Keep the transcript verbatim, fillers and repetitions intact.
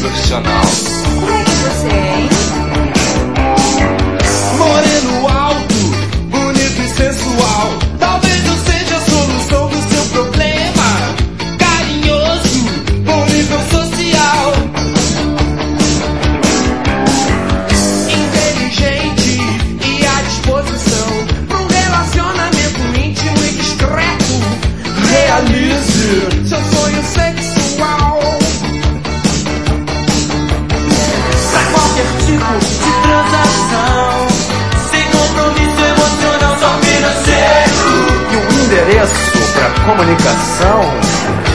profissional. Como é que você é, hein? Moreno alto, bonito e sensual. Talvez eu seja a solução do seu problema. Carinhoso, bom nível social. Inteligente e à disposição pra um relacionamento íntimo e discreto. Realize seu sonho sexual. Pra qualquer tipo de transação, sem compromisso emocional, só financeiro. E o endereço para comunicação